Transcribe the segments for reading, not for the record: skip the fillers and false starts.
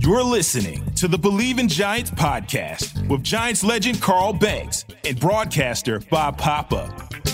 You're listening to the Believe in Giants podcast with Giants legend Carl Banks and broadcaster Bob Papa.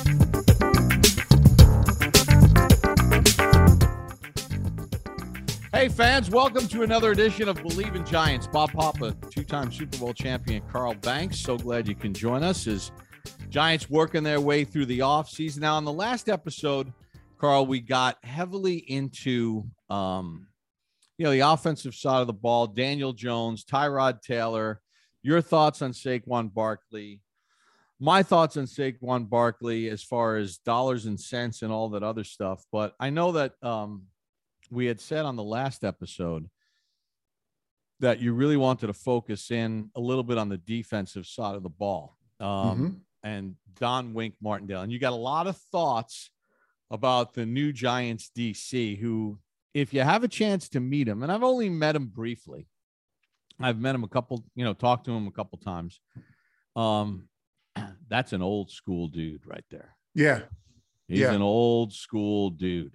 Hey fans, welcome to another edition of Believe in Giants. Bob Papa, two-time Super Bowl champion Carl Banks. So glad you can join us as Giants working their way through the offseason. Now, in the last episode, Carl, we got heavily into the offensive side of the ball. Daniel Jones, Tyrod Taylor, your thoughts on Saquon Barkley, my thoughts on Saquon Barkley as far as dollars and cents and all that other stuff. But I know that we had said on the last episode that you really wanted to focus in a little bit on the defensive side of the ball and Don Wink Martindale. And you got a lot of thoughts about the new Giants DC, who, if you have a chance to meet him, and I've only met him briefly, I've met him talked to him a couple times. That's an old school dude right there. Yeah. He's an old school dude.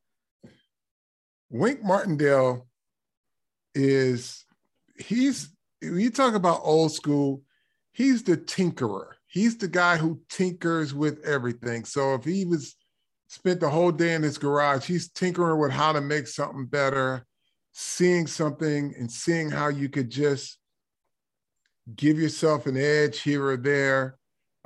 Wink Martindale when you talk about old school, he's the tinkerer. He's the guy who tinkers with everything. So if he spent the whole day in his garage, he's tinkering with how to make something better, seeing something and seeing how you could just give yourself an edge here or there.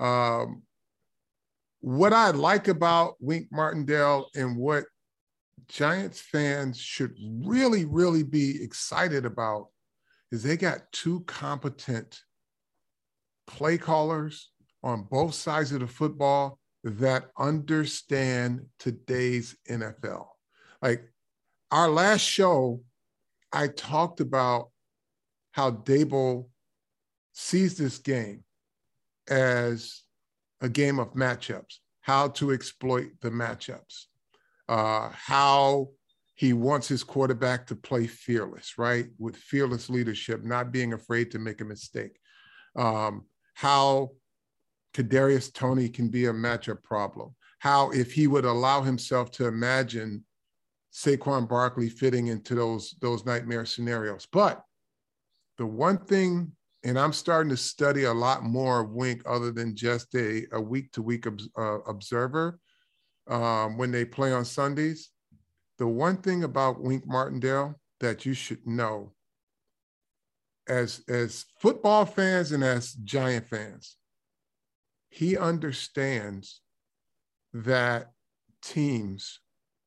What I like about Wink Martindale and what Giants fans should really, really be excited about is they got two competent play callers on both sides of the football that understand today's NFL. Like our last show, I talked about how Daboll sees this game as a game of matchups, how to exploit the matchups. How he wants his quarterback to play fearless, right? With fearless leadership, not being afraid to make a mistake. How Kadarius Toney can be a matchup problem. How, if he would allow himself to imagine Saquon Barkley fitting into those nightmare scenarios. But the one thing, and I'm starting to study a lot more of Wink other than just a week-to-week observer, when they play on Sundays, the one thing about Wink Martindale that you should know as football fans and as Giant fans, he understands that teams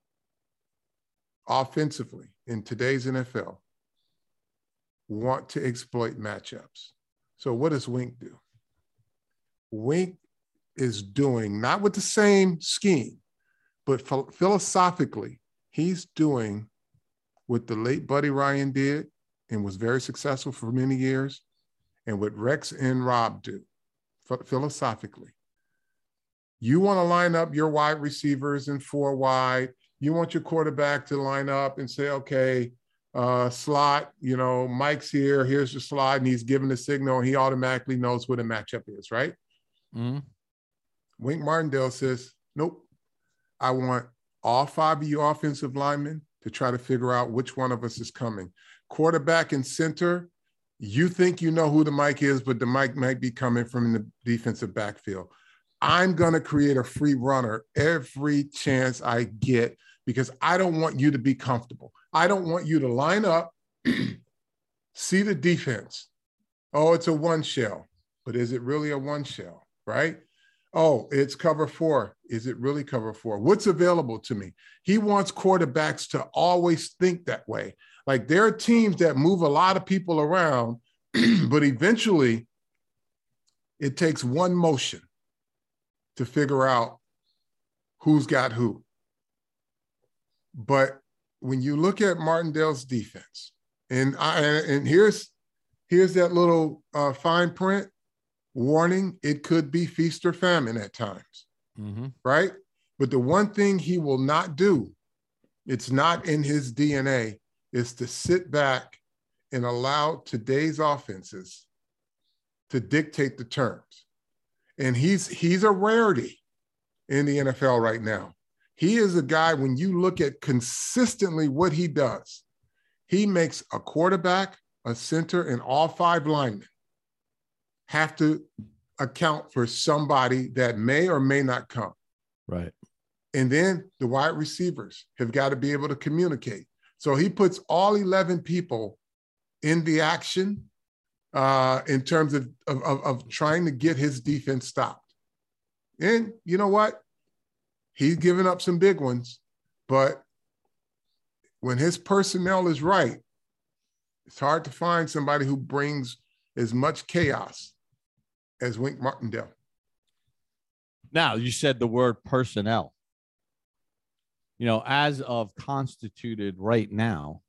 offensively in today's NFL want to exploit matchups. So what does Wink do? Wink is doing, not with the same scheme, but philosophically, he's doing what the late Buddy Ryan did and was very successful for many years, and what Rex and Rob do philosophically. You want to line up your wide receivers in 4 wide. You want your quarterback to line up and say, okay, slot, Mike's here, here's your slot, and he's giving the signal, and he automatically knows what a matchup is, right? Mm-hmm. Wink Martindale says, nope. I want all 5 of you offensive linemen to try to figure out which one of us is coming. Quarterback and center, you think you know who the mic is, but the mic might be coming from the defensive backfield. I'm going to create a free runner every chance I get because I don't want you to be comfortable. I don't want you to line up, see the defense. Oh, it's a one shell, but is it really a one shell, right? Oh, it's cover 4. Is it really cover 4? What's available to me? He wants quarterbacks to always think that way. Like there are teams that move a lot of people around, but eventually it takes one motion to figure out who's got who. But when you look at Martindale's defense, and here's that little fine print. Warning, it could be feast or famine at times, right? But the one thing he will not do, it's not in his DNA, is to sit back and allow today's offenses to dictate the terms. And he's a rarity in the NFL right now. He is a guy, when you look at consistently what he does, he makes a quarterback a center, and all 5 linemen have to account for somebody that may or may not come. Right. And then the wide receivers have got to be able to communicate. So he puts all 11 people in the action in terms of trying to get his defense stopped. And you know what? He's given up some big ones, but when his personnel is right, it's hard to find somebody who brings as much chaos as Wink Martindale. Now, you said the word personnel. You know, as of constituted right now,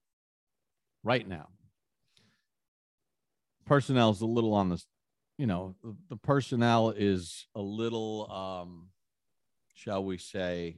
personnel is a little on this, you know, the personnel is a little, shall we say,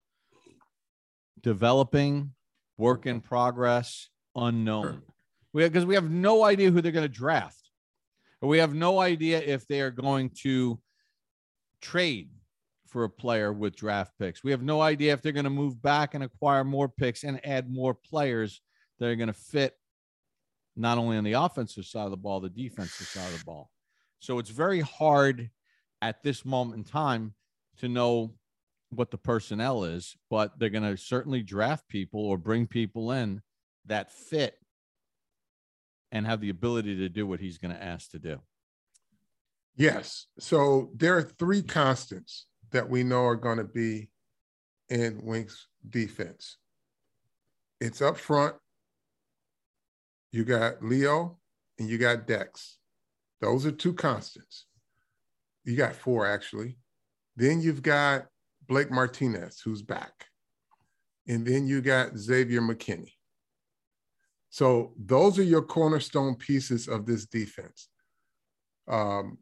developing, work in progress, unknown. Because we have no idea who they're going to draft. Or we have no idea if they are going to trade for a player with draft picks. We have no idea if they're going to move back and acquire more picks and add more players that are going to fit not only on the offensive side of the ball, the defensive side of the ball. So it's very hard at this moment in time to know what the personnel is, but they're going to certainly draft people or bring people in that fit and have the ability to do what he's going to ask to do. Yes. So there are 3 constants that we know are going to be in Wink's defense. It's up front. You got Leo and you got Dex. Those are 2 constants. You got 4, actually. Then you've got Blake Martinez, who's back. And then you got Xavier McKinney. So those are your cornerstone pieces of this defense. Go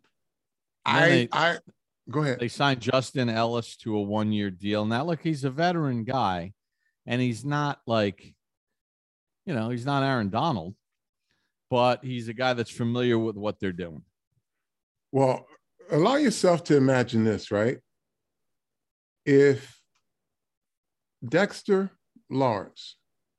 ahead. They signed Justin Ellis to a 1-year deal. Now, look, he's a veteran guy, and he's not like, you know, he's not Aaron Donald, but he's a guy that's familiar with what they're doing. Well, allow yourself to imagine this, right? If Dexter Lawrence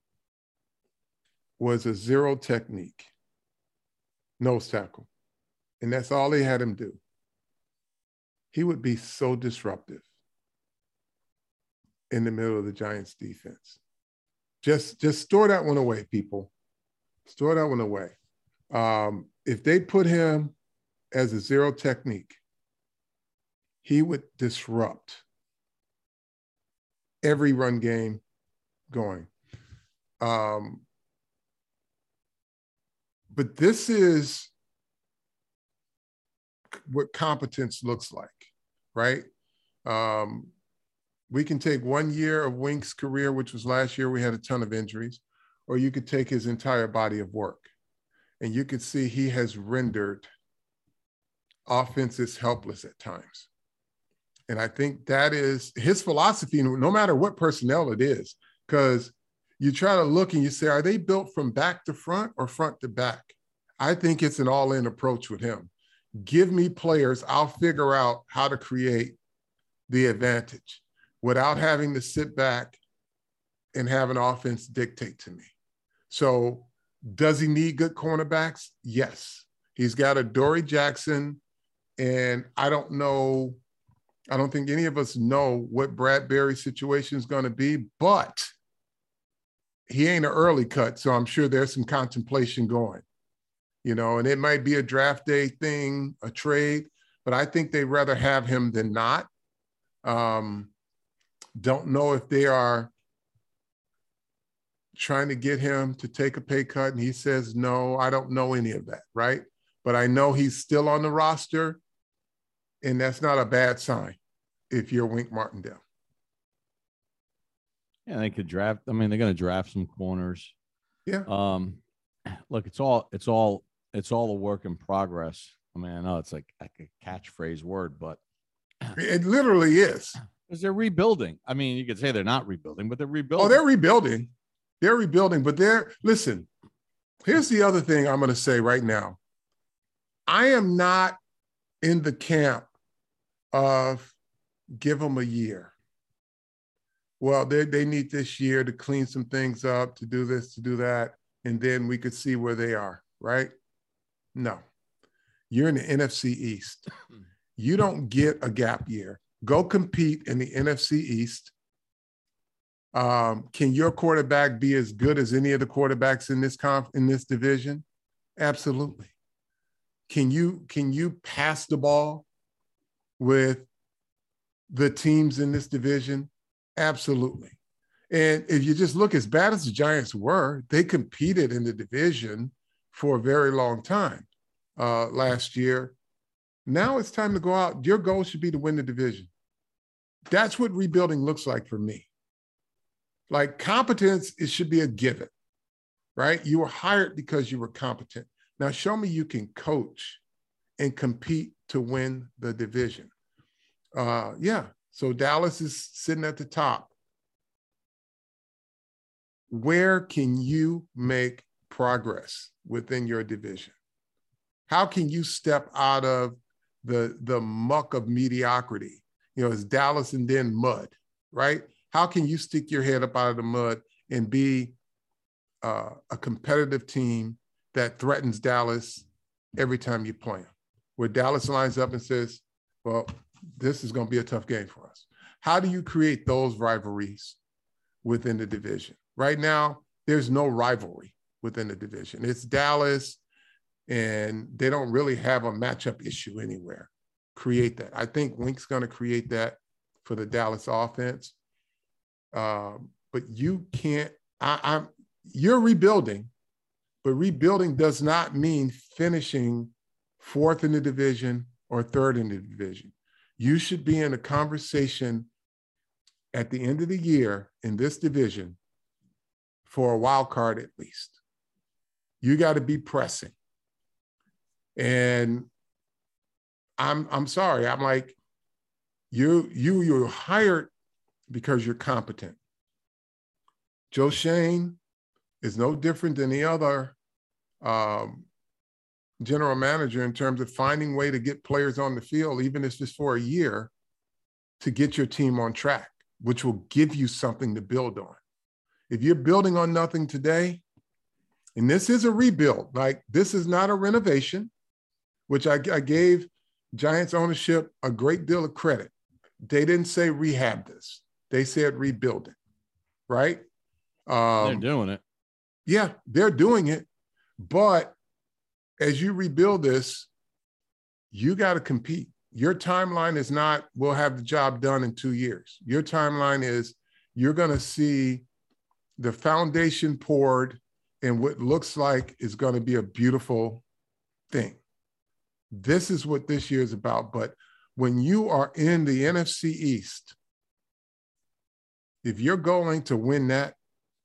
was a 0 technique nose tackle, and that's all they had him do, he would be so disruptive in the middle of the Giants defense. Just store that one away, people. Store that one away. If they put him as a 0 technique, he would disrupt every run game going. But this is what competence looks like, right? We can take 1 year of Wink's career, which was last year, we had a ton of injuries, or you could take his entire body of work. And you could see he has rendered offenses helpless at times. And I think that is his philosophy, no matter what personnel it is, because you try to look and you say, are they built from back to front or front to back? I think it's an all-in approach with him. Give me players, I'll figure out how to create the advantage without having to sit back and have an offense dictate to me. So does he need good cornerbacks? Yes. He's got a Dory Jackson, and I don't think any of us know what Bradbury's situation is going to be, but he ain't an early cut, so I'm sure there's some contemplation going, you know, and it might be a draft day thing, a trade, but I think they'd rather have him than not. Don't know if they are trying to get him to take a pay cut, and he says, no, I don't know any of that, right? But I know he's still on the roster, and that's not a bad sign if you're Wink Martindale. Yeah, they could draft. I mean, they're going to draft some corners. Yeah. Look, it's all a work in progress. I mean, I know it's like a catchphrase word, but it literally is. Because they're rebuilding. I mean, you could say they're not rebuilding, but they're rebuilding. Oh, they're rebuilding. They're rebuilding, but listen, here's the other thing I'm going to say right now. I am not in the camp of give them a year. Well, they need this year to clean some things up, to do this, to do that, and then we could see where they are, right? No. You're in the NFC East. You don't get a gap year. Go compete in the NFC East. Can your quarterback be as good as any of the quarterbacks in this division? Absolutely. Can you pass the ball with the teams in this division? Absolutely. And if you just look, as bad as the Giants were, they competed in the division for a very long time last year. Now it's time to go out. Your goal should be to win the division. That's what rebuilding looks like for me. Like competence, it should be a given, right? You were hired because you were competent. Now show me you can coach and compete to win the division. Yeah, so Dallas is sitting at the top. Where can you make progress within your division? How can you step out of the muck of mediocrity? You know, it's Dallas and then mud, right? How can you stick your head up out of the mud and be a competitive team that threatens Dallas every time you play them? Where Dallas lines up and says, well, this is going to be a tough game for us. How do you create those rivalries within the division? Right now, there's no rivalry within the division. It's Dallas, and they don't really have a matchup issue anywhere. Create that. I think Wink's going to create that for the Dallas offense. But you can't, you're rebuilding, but rebuilding does not mean finishing fourth in the division or third in the division. You should be in a conversation at the end of the year in this division for a wild card at least. You got to be pressing. And I'm sorry. I'm like, you're hired because you're competent. Joe Schoen is no different than the other general manager in terms of finding a way to get players on the field, even if it's for a year, to get your team on track, which will give you something to build on. If you're building on nothing today, and this is a rebuild, like this is not a renovation, which I gave Giants ownership a great deal of credit. They didn't say rehab this. They said rebuild it, right? They're doing it. Yeah, they're doing it. But as you rebuild this, you got to compete. Your timeline is not, we'll have the job done in 2 years. Your timeline is you're going to see the foundation poured and what looks like is going to be a beautiful thing. This is what this year is about. But when you are in the NFC East, if you're going to win that,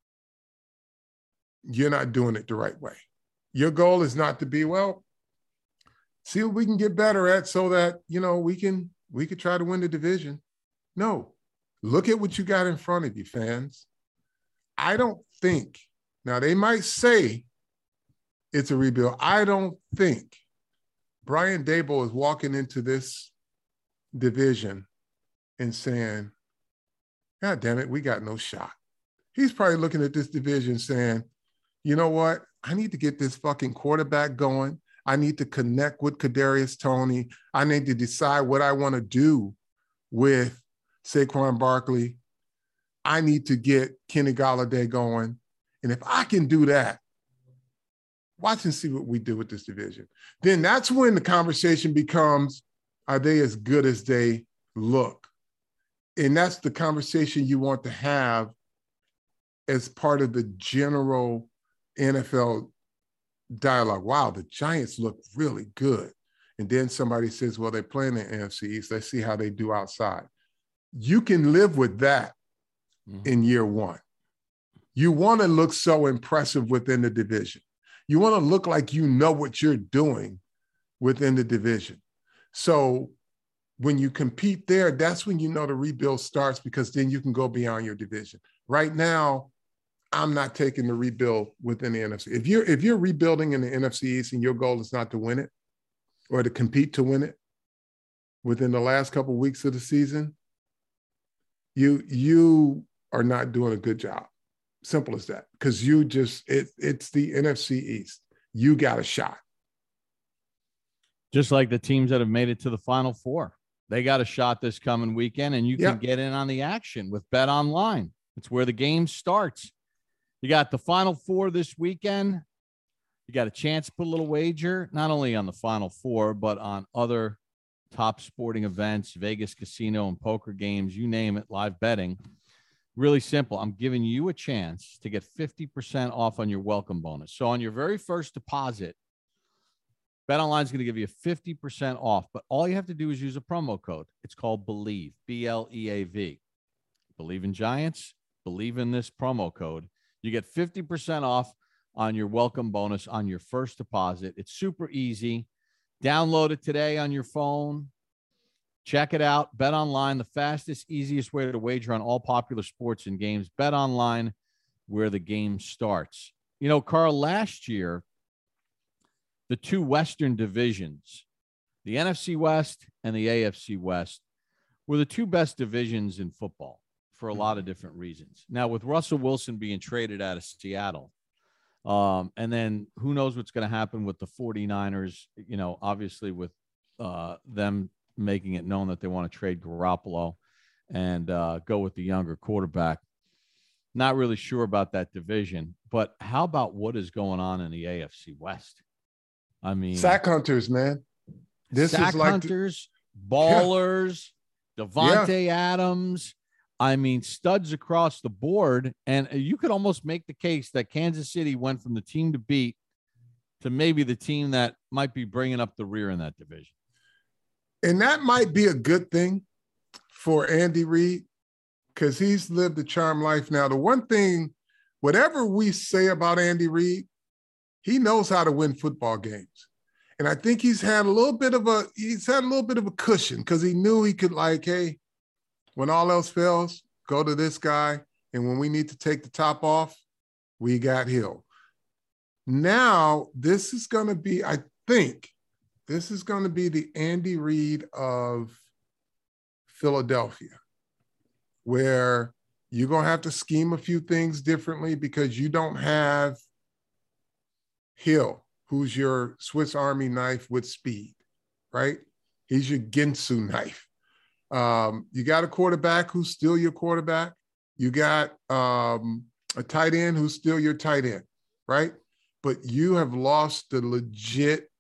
you're not doing it the right way. Your goal is not to be, well, see what we can get better at so that, you know, we could try to win the division. No, look at what you got in front of you, fans. I don't think, now they might say it's a rebuild. I don't think Brian Daboll is walking into this division and saying, God damn it, we got no shot. He's probably looking at this division saying, you know what? I need to get this fucking quarterback going. I need to connect with Kadarius Toney. I need to decide what I want to do with Saquon Barkley. I need to get Kenny Golladay going. And if I can do that, watch and see what we do with this division. Then that's when the conversation becomes, are they as good as they look? And that's the conversation you want to have as part of the general NFL dialogue. Wow, the Giants look really good. And then somebody says, well, they're playing the NFC East. Let's see how they do outside. You can live with that in year one. You want to look so impressive within the division. You want to look like you know what you're doing within the division. So when you compete there, that's when you know the rebuild starts, because then you can go beyond your division. Right now, I'm not taking the rebuild within the NFC. If you're rebuilding in the NFC East and your goal is not to win it or to compete to win it within the last couple of weeks of the season, you are not doing a good job. Simple as that. Because it's the NFC East. you got a shot. Just like the teams that have made it to the Final Four. They got a shot this coming weekend, and you can get in on the action with Bet Online. It's where the game starts. You got the Final Four this weekend. You got a chance to put a little wager, not only on the Final Four, but on other top sporting events, Vegas casino and poker games, you name it, live betting. Really simple. I'm giving you a chance to get 50% off on your welcome bonus. So on your very first deposit, BetOnline is going to give you 50% off, but all you have to do is use a promo code. It's called BELIEVE, BLEAV. Believe in Giants, believe in this promo code. You get 50% off on your welcome bonus on your first deposit. It's super easy. Download it today on your phone. Check it out. BetOnline, the fastest, easiest way to wager on all popular sports and games. BetOnline, where the game starts. You know, Carl, last year, the two Western divisions, the NFC West and the AFC West, were the two best divisions in football for a lot of different reasons. Now, with Russell Wilson being traded out of Seattle, and then who knows what's going to happen with the 49ers, you know, obviously with them making it known that they want to trade Garoppolo and go with the younger quarterback. Not really sure about that division, but how about what is going on in the AFC West? I mean, sack hunters, man. This sack is like hunters, ballers, Devontae Adams. I mean, studs across the board. And you could almost make the case that Kansas City went from the team to beat to maybe the team that might be bringing up the rear in that division. And that might be a good thing for Andy Reid because he's lived a charmed life. Now, the one thing, whatever we say about Andy Reid, he knows how to win football games. And I think he's had a little bit of a cushion because he knew he could, like, hey, when all else fails, go to this guy. And when we need to take the top off, we got Hill. Now, this is going to be, I think, this is going to be the Andy Reid of Philadelphia, where you're going to have to scheme a few things differently because you don't have Hill, who's your Swiss Army knife with speed, right? He's your Ginsu knife. You got a quarterback who's still your quarterback. You got a tight end who's still your tight end, right? But you have lost the legit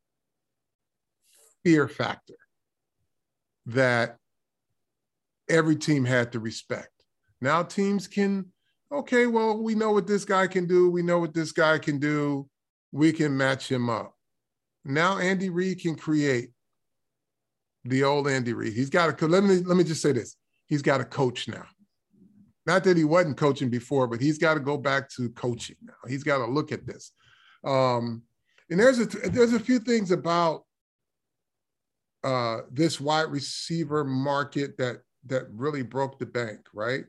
fear factor that every team had to respect. Now teams can, okay, well, we know what this guy can do. We know what this guy can do. We can match him up. Now Andy Reid can create the old Andy Reid. He's got to, let me just say this. He's got a coach now. Not that he wasn't coaching before, but he's got to go back to coaching now. He's got to look at this. And there's a few things about this wide receiver market that really broke the bank, right?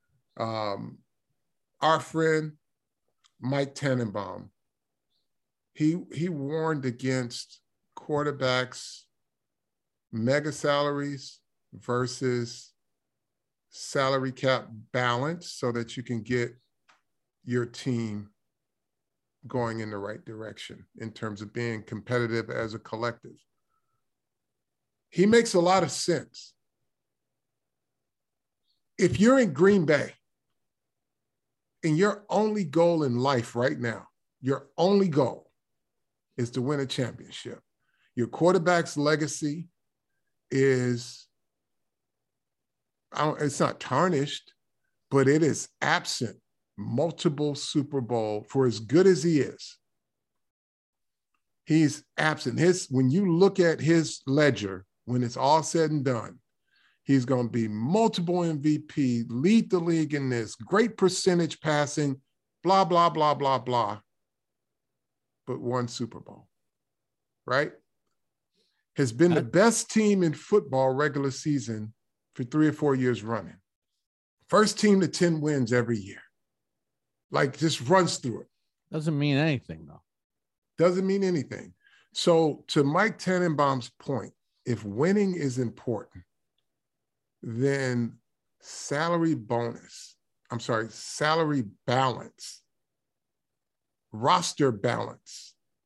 Our friend Mike Tannenbaum, he warned against quarterbacks' mega salaries versus salary cap balance so that you can get your team going in the right direction in terms of being competitive as a collective. He makes a lot of sense. If you're in Green Bay and your only goal in life right now, your only goal is to win a championship, your quarterback's legacy is, it's not tarnished, but it is absent multiple Super Bowl for as good as he is. He's absent. When you look at his ledger, when it's all said and done, he's going to be multiple MVP, lead the league in this, great percentage passing, blah, blah, blah, blah, blah, but one Super Bowl, right? Has been the best team in football regular season for 3 or 4 years running. First team to 10 wins every year. Like, just runs through it. Doesn't mean anything, though. Doesn't mean anything. So to Mike Tannenbaum's point, if winning is important, then salary balance, roster balance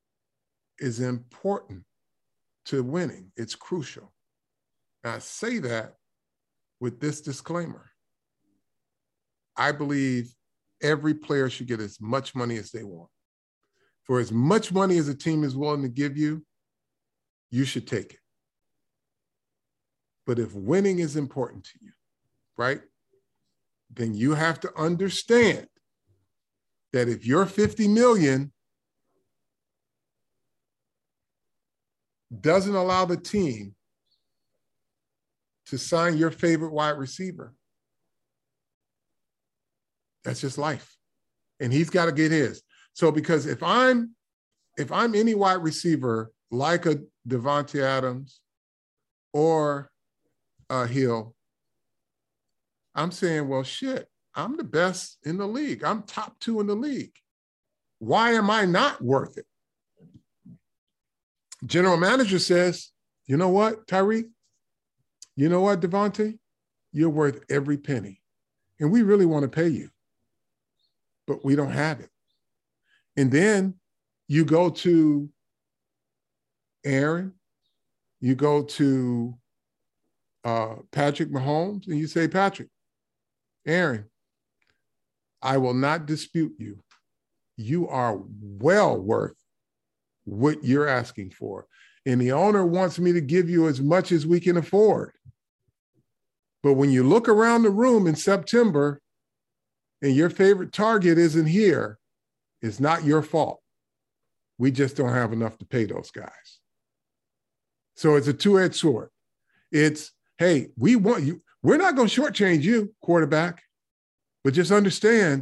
is important to winning. It's crucial. And I say that with this disclaimer. I believe every player should get as much money as they want. For as much money as a team is willing to give you, you should take it. But if winning is important to you, right, then you have to understand that if your $50 million doesn't allow the team to sign your favorite wide receiver, that's just life. And he's got to get his. So because if I'm any wide receiver like a Davante Adams or a Hill, I'm saying, well, shit, I'm the best in the league. I'm top 2 in the league. Why am I not worth it? General manager says, you know what, Tyreek? You know what, Davante? You're worth every penny. And we really want to pay you. But we don't have it. And then you go to Aaron, you go to Patrick Mahomes, and you say, Patrick, Aaron, I will not dispute you. You are well worth what you're asking for. And the owner wants me to give you as much as we can afford. But when you look around the room in September and your favorite target isn't here, it's not your fault. We just don't have enough to pay those guys. So it's a two-edged sword. It's, hey, we want you. We're not going to shortchange you, quarterback, but just understand,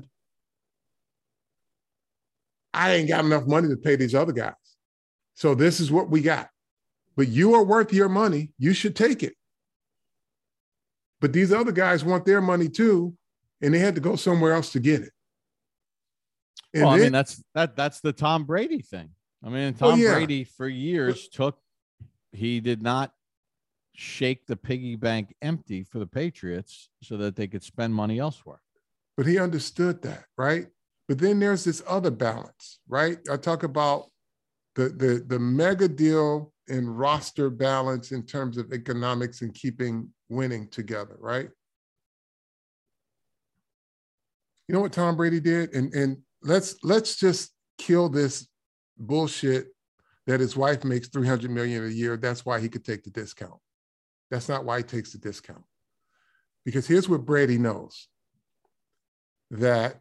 I ain't got enough money to pay these other guys. So this is what we got. But you are worth your money. You should take it. But these other guys want their money too, and they had to go somewhere else to get it. And well, then, I mean, that's the Tom Brady thing. I mean, Tom Brady for years he did not shake the piggy bank empty for the Patriots so that they could spend money elsewhere. But he understood that, right? But then there's this other balance, right? I talk about the mega deal and roster balance in terms of economics and keeping winning together, right? You know what Tom Brady did? And let's just kill this bullshit that his wife makes $300 million a year. That's why he could take the discount. That's not why he takes the discount. Because here's what Brady knows, that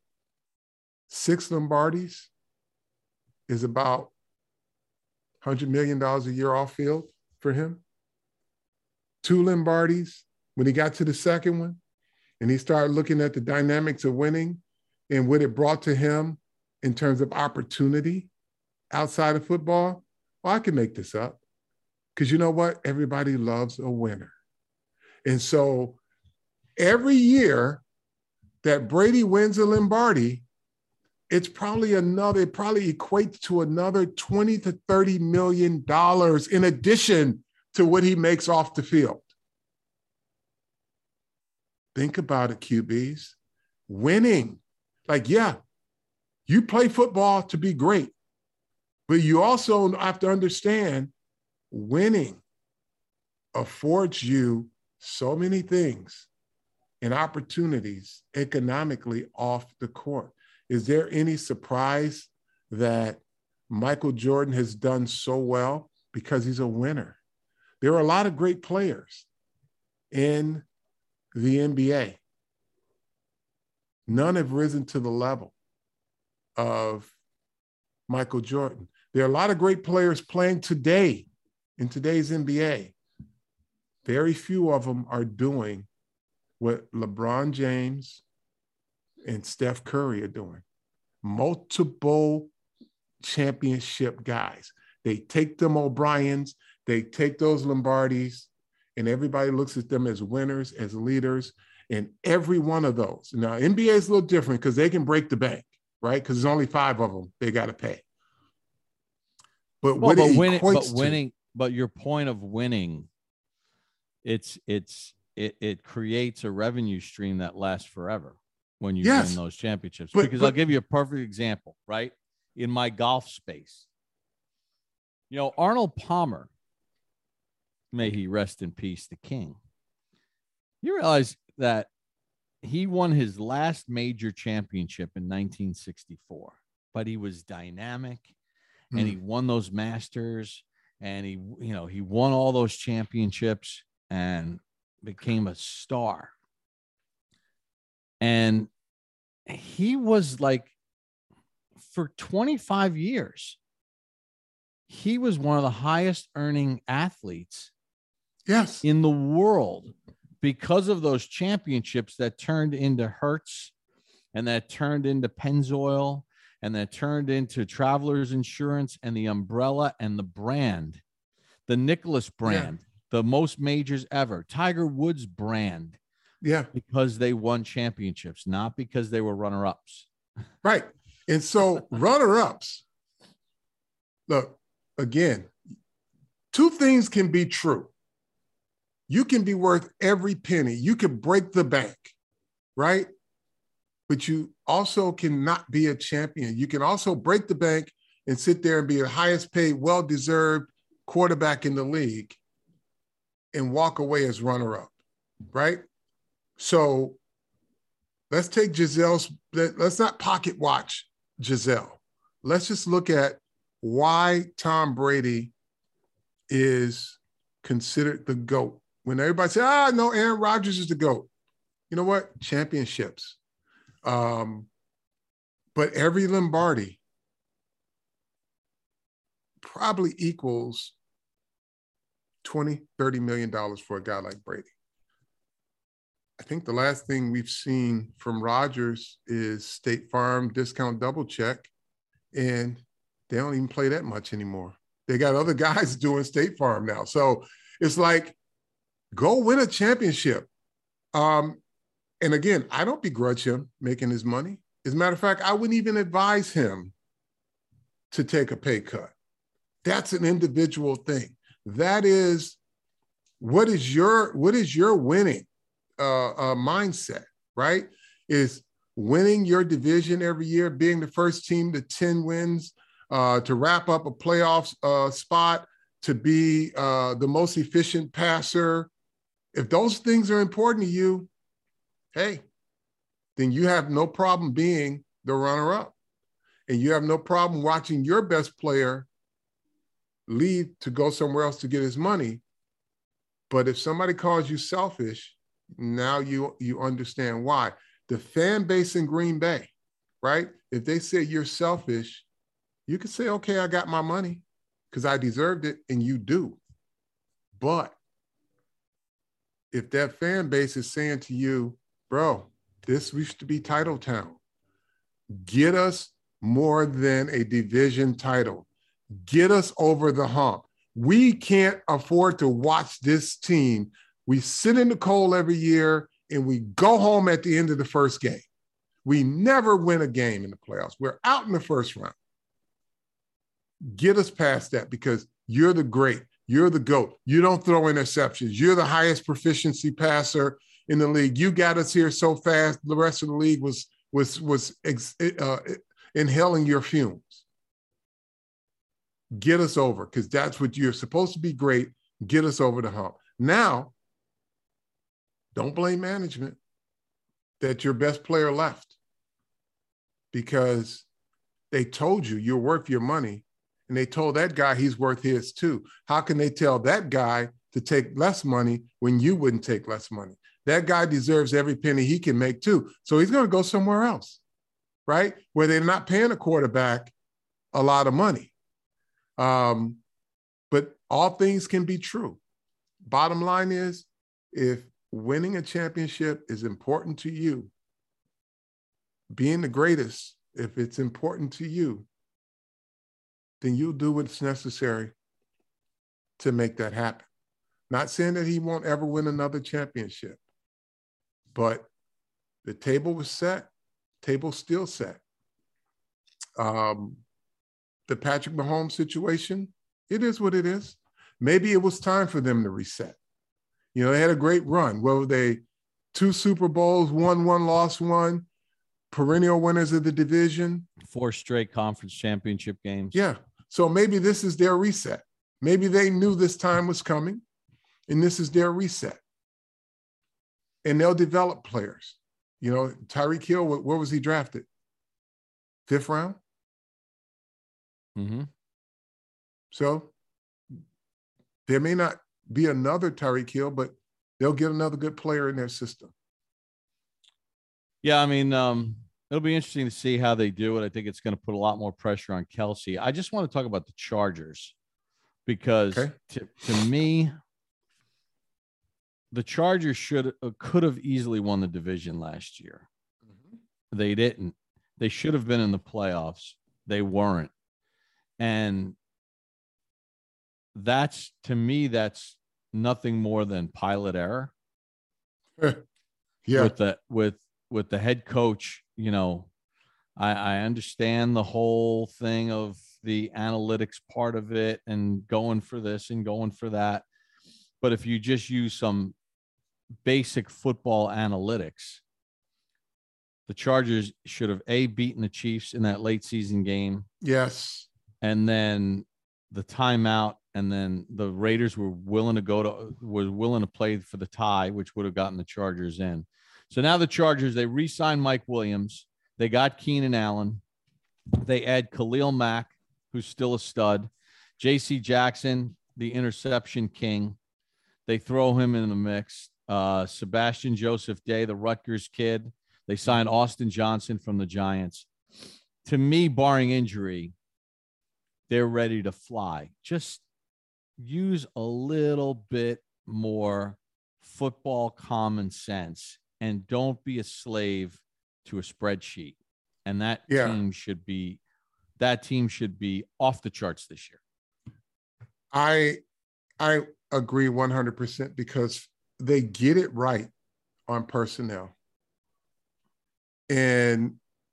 6 Lombardis is about $100 million a year off field for him. 2 Lombardis, when he got to the second one, and he started looking at the dynamics of winning and what it brought to him in terms of opportunity outside of football, well, I can make this up. Because you know what? Everybody loves a winner. And so every year that Brady wins a Lombardi, it probably equates to another $20 to $30 million in addition to what he makes off the field. Think about it, QBs. Winning. Like, yeah, you play football to be great, but you also have to understand winning affords you so many things and opportunities economically off the court. Is there any surprise that Michael Jordan has done so well? Because he's a winner. There are a lot of great players in the NBA. None have risen to the level of Michael Jordan. There are a lot of great players playing today in today's NBA. Very few of them are doing what LeBron James and Steph Curry are doing. Multiple championship guys. They take them O'Briens, they take those Lombardis, and everybody looks at them as winners, as leaders, and every one of those. Now, NBA is a little different because they can break the bank, right? Because there's only 5 of them they got to pay. But but your point of winning, it creates a revenue stream that lasts forever when you win those championships. Because I'll give you a perfect example, right? In my golf space, Arnold Palmer, may he rest in peace, the king. You realize that he won his last major championship in 1964, but he was dynamic and he won those Masters and he won all those championships and became a star. And he was like, for 25 years, he was one of the highest earning athletes in the world because of those championships that turned into Hertz and that turned into Pennzoil and that turned into Travelers Insurance and the umbrella and the brand, the Nicklaus brand, the most majors ever, Tiger Woods brand. Yeah. Because they won championships, not because they were runner-ups. Right. And so runner-ups, look, again, two things can be true. You can be worth every penny. You can break the bank, right? But you also cannot be a champion. You can also break the bank and sit there and be the highest paid, well-deserved quarterback in the league and walk away as runner-up, right? So let's take let's not pocket watch Giselle. Let's just look at why Tom Brady is considered the GOAT. When everybody says, no, Aaron Rodgers is the GOAT. You know what? Championships. But every Lombardi probably equals $20, $30 million for a guy like Brady. I think the last thing we've seen from Rodgers is State Farm discount double check, and they don't even play that much anymore. They got other guys doing State Farm now. So it's like, go win a championship. And again, I don't begrudge him making his money. As a matter of fact, I wouldn't even advise him to take a pay cut. That's an individual thing. That is, what is your winning mindset, right? Is winning your division every year, being the first team to 10 wins, to wrap up a playoff spot, to be the most efficient passer. If those things are important to you, hey, then you have no problem being the runner-up. And you have no problem watching your best player leave to go somewhere else to get his money. But if somebody calls you selfish, now you understand why. The fan base in Green Bay, right? If they say you're selfish, you can say, okay, I got my money because I deserved it, and you do. But if that fan base is saying to you, bro, this used to be Title Town. Get us more than a division title. Get us over the hump. We can't afford to watch this team. We sit in the cold every year and we go home at the end of the first game. We never win a game in the playoffs. We're out in the first round. Get us past that because you're the great. You're the GOAT. You don't throw interceptions. You're the highest proficiency passer in the league. You got us here so fast, the rest of the league was inhaling your fumes. Get us over because that's what you're supposed to be great. Get us over the hump. Now, don't blame management that your best player left because they told you you're worth your money and they told that guy he's worth his too. How can they tell that guy to take less money when you wouldn't take less money? That guy deserves every penny he can make too. So he's going to go somewhere else, right? Where they're not paying a quarterback a lot of money. But all things can be true. Bottom line is, if winning a championship is important to you, being the greatest, if it's important to you, then you'll do what's necessary to make that happen. Not saying that he won't ever win another championship, but the table was set, table's still set. The Patrick Mahomes situation, it is what it is. Maybe it was time for them to reset. You know, they had a great run. Well, they 2 Super Bowls, won one, lost one, perennial winners of the division. 4 straight conference championship games. Yeah. So maybe this is their reset. Maybe they knew this time was coming, and this is their reset. And they'll develop players. You know, Tyreek Hill, where was he drafted? 5th round? Mm-hmm. So there may not be another Tyreek Hill, but they'll get another good player in their system. Yeah, I mean, it'll be interesting to see how they do it. I think it's going to put a lot more pressure on Kelsey. I just want to talk about the Chargers because to me, the Chargers could have easily won the division last year. Mm-hmm. They didn't. They should have been in the playoffs. They weren't. And that's, to me, that's nothing more than pilot error. Yeah. With the head coach, you know, I understand the whole thing of the analytics part of it and going for this and going for that. But if you just use some basic football analytics, the Chargers should have beaten the Chiefs in that late season game. Yes. And then the timeout, and then the Raiders were willing to play for the tie, which would have gotten the Chargers in. So now the Chargers, they re-signed Mike Williams. They got Keenan Allen. They add Khalil Mack, who's still a stud. J.C. Jackson, the interception king. They throw him in the mix. Sebastian Joseph Day, the Rutgers kid. They signed Austin Johnson from the Giants. To me, barring injury, they're ready to fly. Just use a little bit more football common sense and don't be a slave to a spreadsheet. And that team should be off the charts this year. I agree 100% because they get it right on personnel. And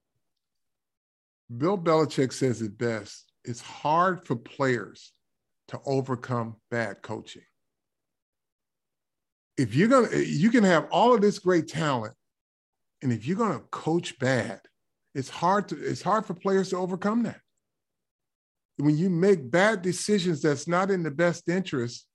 Bill Belichick says it best. It's hard for players to overcome bad coaching. If you can have all of this great talent, and if you're gonna coach bad, it's hard for players to overcome that. When you make bad decisions that's not in the best interest,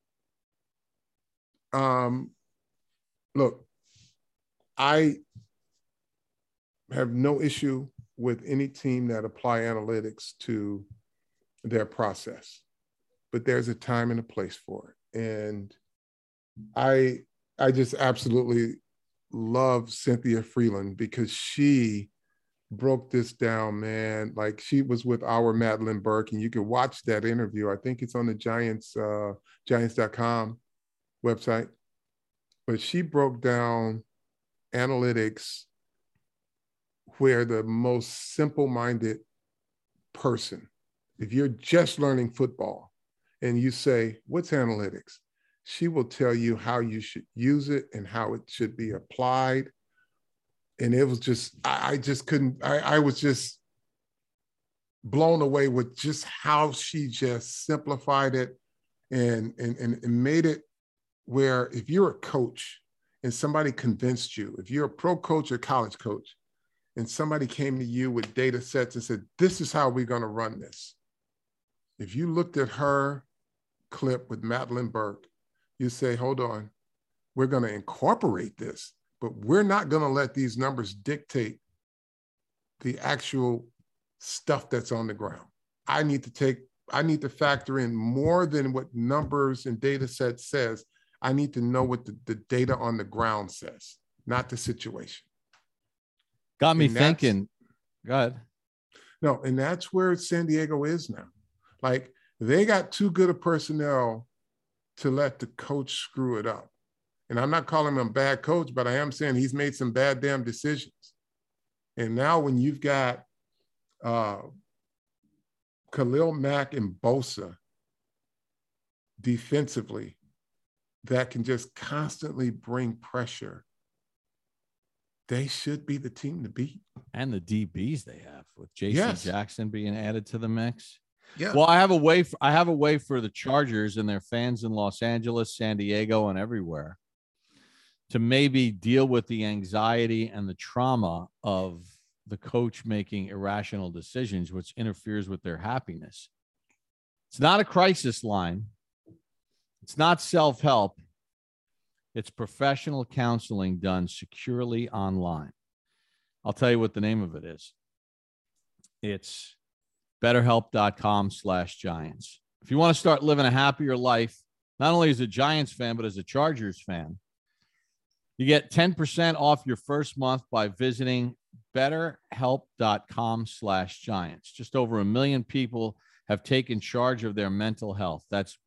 look, I have no issue with any team that apply analytics to their process, but there's a time and a place for it. And I just absolutely love Cynthia Freeland because she broke this down, man. Like, she was with our Madeline Burke, and you can watch that interview. I think it's on the Giants.com website. But she broke down analytics where the most simple-minded person, if you're just learning football and you say, what's analytics? She will tell you how you should use it and how it should be applied. And it was just, I was just blown away with just how she just simplified it and made it where if you're a coach and somebody convinced you, if you're a pro coach or college coach, and somebody came to you with data sets and said, this is how we're going to run this. If you looked at her clip with Madeline Burke, you say, hold on, we're going to incorporate this, but we're not going to let these numbers dictate the actual stuff that's on the ground. I need to factor in more than what numbers and data sets says. I need to know what the data on the ground says, not the situation. Got me thinking. Go ahead. No, and that's where San Diego is now. Like, they got too good a personnel to let the coach screw it up. And I'm not calling him a bad coach, but I am saying he's made some bad damn decisions. And now when you've got Khalil Mack and Bosa defensively that can just constantly bring pressure, they should be the team to beat. And the DBs they have with J.C. Jackson being added to the mix. Yeah. Well, I have a way for the Chargers and their fans in Los Angeles, San Diego, and everywhere to maybe deal with the anxiety and the trauma of the coach making irrational decisions, which interferes with their happiness. It's not a crisis line. It's not self-help. It's professional counseling done securely online. I'll tell you what the name of it is. It's betterhelp.com/Giants. If you want to start living a happier life, not only as a Giants fan, but as a Chargers fan, you get 10% off your first month by visiting betterhelp.com/Giants. Just over 1 million people have taken charge of their mental health. That's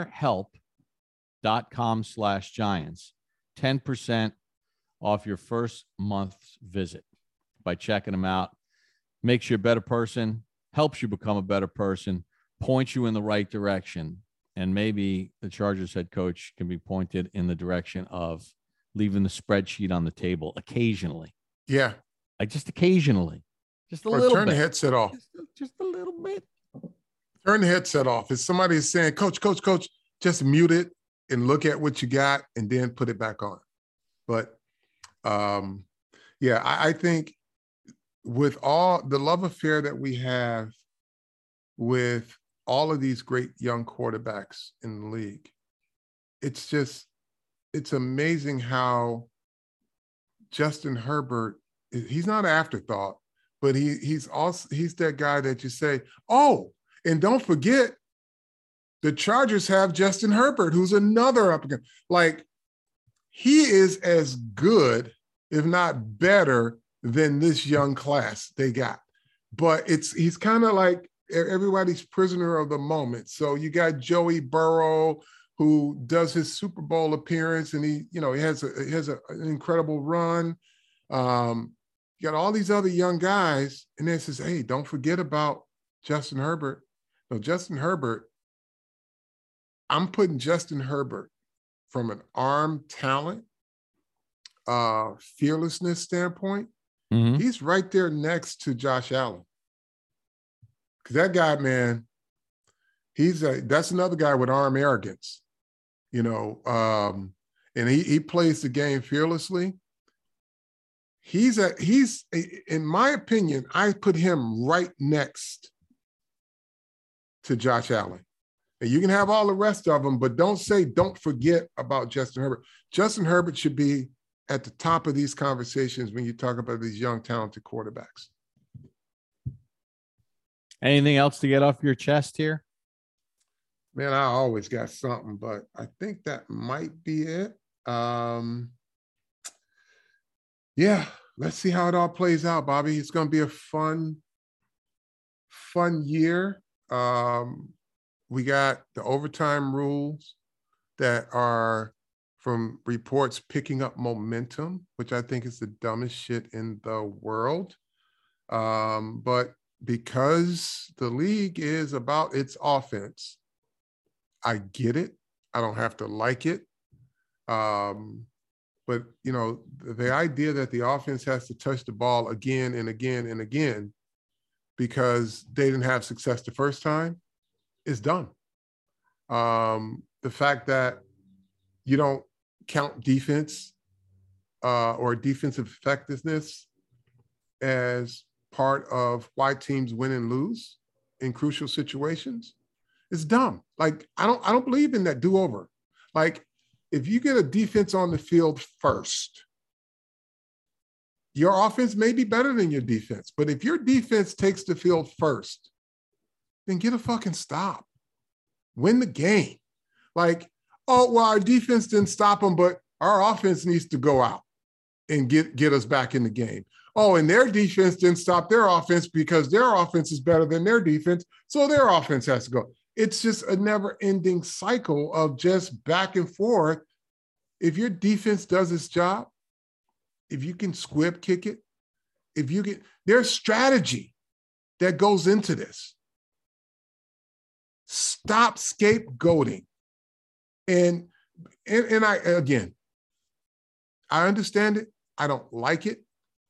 betterhelp.com/Giants. 10% off your first month's visit by checking them out. Makes you a better person, helps you become a better person, points you in the right direction. And maybe the Chargers head coach can be pointed in the direction of leaving the spreadsheet on the table occasionally. Yeah. Like just occasionally. Just a or little turn bit. the headset off. Just a little bit. Turn the headset off. If somebody is saying, coach, just mute it and look at what you got and then put it back on. But I think with all the love affair that we have with all of these great young quarterbacks in the league, it's amazing how Justin Herbert, he's not an afterthought, but he's that guy that you say, oh, and don't forget, the Chargers have Justin Herbert, who's another applicant. Like, he is as good, if not better, than this young class they got. But he's kind of like everybody's prisoner of the moment. So you got Joey Burrow, who does his Super Bowl appearance, and he has an incredible run. You got all these other young guys, and then it says, hey, don't forget about Justin Herbert. No, Justin Herbert, I'm putting Justin Herbert from an arm talent, fearlessness standpoint. Mm-hmm. He's right there next to Josh Allen. Because that guy, man, that's another guy with arm arrogance, and he plays the game fearlessly. He's in my opinion, I put him right next to Josh Allen. And you can have all the rest of them, but don't forget about Justin Herbert. Justin Herbert should be at the top of these conversations when you talk about these young, talented quarterbacks. Anything else to get off your chest here? Man, I always got something, but I think that might be it. Let's see how it all plays out, Bobby. It's going to be a fun year. We got the overtime rules that are, from reports, picking up momentum, which I think is the dumbest shit in the world. But because the league is about its offense, I get it. I don't have to like it. But, the idea that the offense has to touch the ball again and again and again because they didn't have success the first time is dumb. The fact that you don't count defense or defensive effectiveness as part of why teams win and lose in crucial situations is dumb. Like, I don't believe in that do-over. Like, if you get a defense on the field first, your offense may be better than your defense. But if your defense takes the field first, then get a fucking stop. Win the game. Like, oh, well, our defense didn't stop them, but our offense needs to go out and get us back in the game. Oh, and their defense didn't stop their offense because their offense is better than their defense, so their offense has to go. It's just a never-ending cycle of just back and forth. If your defense does its job, if you can squib kick it, there's strategy that goes into this. Stop scapegoating. And I understand it. I don't like it.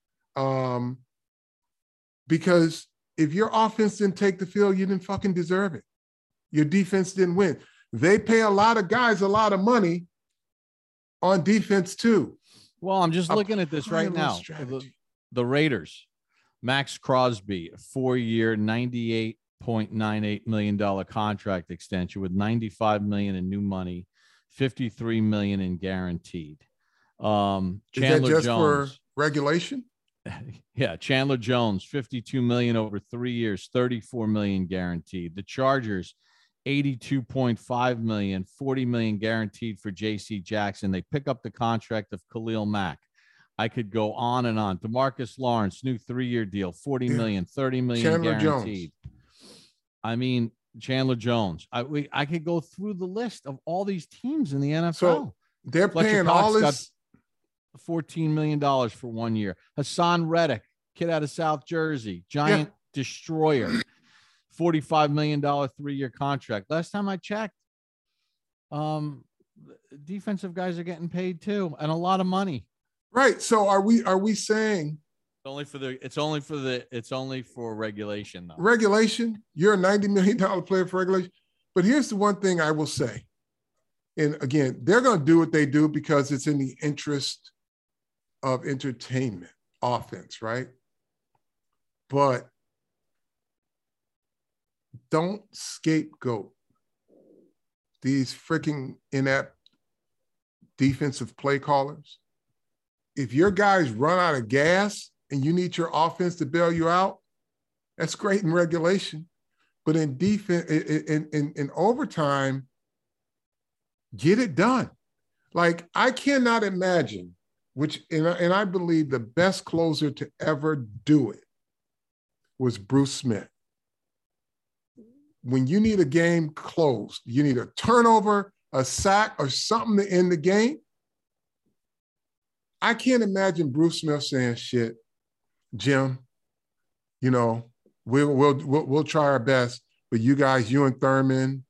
Because if your offense didn't take the field, you didn't fucking deserve it. Your defense didn't win. They pay a lot of guys a lot of money on defense too. Well, I'm just looking at this right now. The Raiders, Max Crosby, 4-year, $98 $1.98 million contract extension with $95 million in new money, $53 million in guaranteed. Chandler Is that just Jones for regulation? Yeah, Chandler Jones, $52 million over 3 years, $34 million guaranteed. The Chargers, $82.5 million, $40 million guaranteed for J.C. Jackson. They pick up the contract of Khalil Mack. I could go on and on. DeMarcus Lawrence, new 3-year deal, $40 million, $30 million Chandler guaranteed. Jones. I mean, Chandler Jones. I could go through the list of all these teams in the NFL. So they're Fletcher paying Cox all this. $14 million for 1 year. Hassan Reddick, kid out of South Jersey, giant destroyer, $45 million 3-year contract. Last time I checked, defensive guys are getting paid too, and a lot of money. Right. So are we saying it's only for regulation though. Regulation? You're a $90 million player for regulation. But here's the one thing I will say. And again, they're going to do what they do because it's in the interest of entertainment, offense, right? But don't scapegoat these freaking inept defensive play callers. If your guys run out of gas and you need your offense to bail you out, that's great in regulation. But in defense, in overtime, get it done. Like, I cannot imagine, and I believe the best closer to ever do it was Bruce Smith. When you need a game closed, you need a turnover, a sack, or something to end the game. I can't imagine Bruce Smith saying, "Shit, Jim, we'll try our best, but you guys, you and Thurman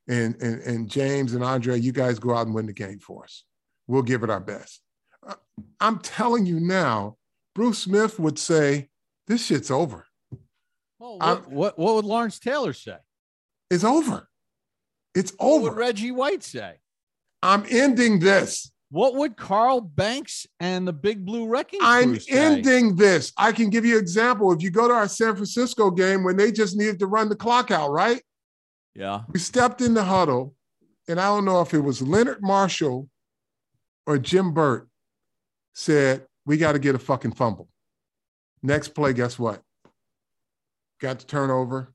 and James and Andre, you guys go out and win the game for us. We'll give it our best." I'm telling you now, Bruce Smith would say, "This shit's over." Well, what would Lawrence Taylor say? It's over. It's over. What would Reggie White say? I'm ending this. What would Carl Banks and the Big Blue Wrecking Crew I'm say? ending this. I can give you an example. If you go to our San Francisco game when they just needed to run the clock out, right? Yeah. We stepped in the huddle, and I don't know if it was Leonard Marshall or Jim Burt said, "We got to get a fucking fumble." Next play, guess what? Got the turnover,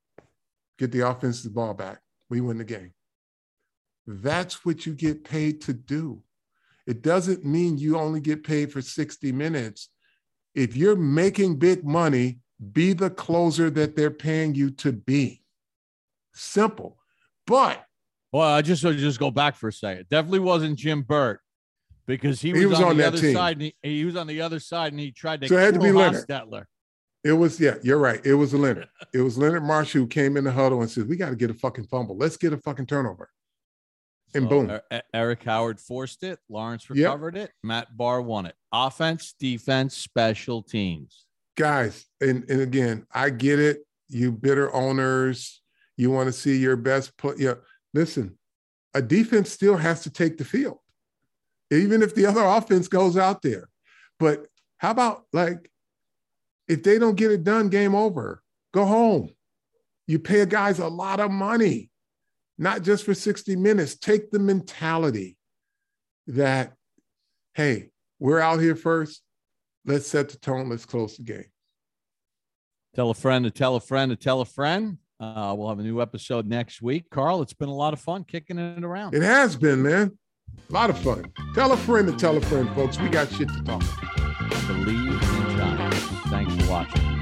get the offensive ball back. We win the game. That's what you get paid to do. It doesn't mean you only get paid for 60 minutes. If you're making big money, be the closer that they're paying you to be. Simple. But well, I just go back for a second. It definitely wasn't Jim Burt because he was on the other team. side. And he was on the other side, and he tried to so it had to be Leonard. Hostetler. It was, you're right. It was Leonard. It was Leonard Marshall who came in the huddle and said, "We got to get a fucking fumble. Let's get a fucking turnover." And boom. Eric Howard forced it. Lawrence recovered it. Matt Barr won it. Offense, defense, special teams. Guys, and again, I get it. You bitter owners, you want to see your best play. Yeah, listen, a defense still has to take the field, even if the other offense goes out there. But how about, like, if they don't get it done, game over. Go home. You pay guys a lot of money. Not just for 60 minutes. Take the mentality that, hey, we're out here first. Let's set the tone. Let's close the game. Tell a friend to tell a friend to tell a friend. We'll have a new episode next week. Carl, it's been a lot of fun kicking it around. It has been, man. A lot of fun. Tell a friend to tell a friend, folks. We got shit to talk about. Believe in Giants. Thanks for watching.